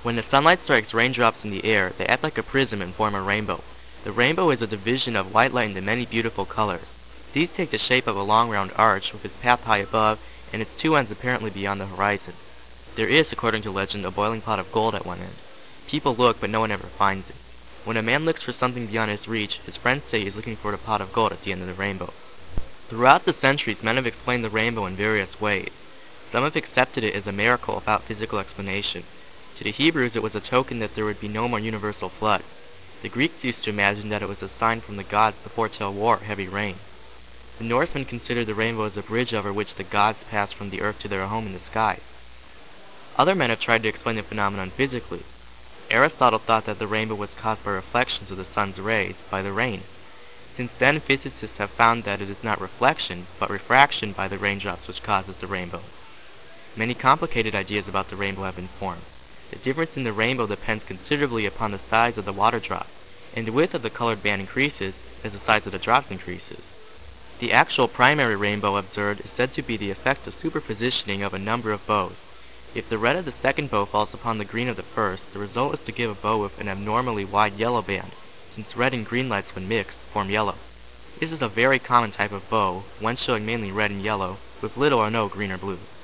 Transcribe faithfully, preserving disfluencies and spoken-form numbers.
When the sunlight strikes raindrops in the air, they act like a prism and form a rainbow. The rainbow is a division of white light into many beautiful colors. These take the shape of a long round arch, with its path high above, and its two ends apparently beyond the horizon. There is, according to legend, a boiling pot of gold at one end. People look, but no one ever finds it. When a man looks for something beyond his reach, his friends say he is looking for the pot of gold at the end of the rainbow. Throughout the centuries, men have explained the rainbow in various ways. Some have accepted it as a miracle without physical explanation. To the Hebrews, it was a token that there would be no more universal floods. The Greeks used to imagine that it was a sign from the gods to foretell war or heavy rain. The Norsemen considered the rainbow as a bridge over which the gods passed from the earth to their home in the sky. Other men have tried to explain the phenomenon physically. Aristotle thought that the rainbow was caused by reflections of the sun's rays by the rain. Since then, physicists have found that it is not reflection, but refraction by the raindrops which causes the rainbow. Many complicated ideas about the rainbow have been formed. The difference in the rainbow depends considerably upon the size of the water drop, and the width of the colored band increases as the size of the drops increases. The actual primary rainbow observed is said to be the effect of superpositioning of a number of bows. If the red of the second bow falls upon the green of the first, the result is to give a bow with an abnormally wide yellow band, since red and green lights when mixed form yellow. This is a very common type of bow, one showing mainly red and yellow, with little or no green or blue.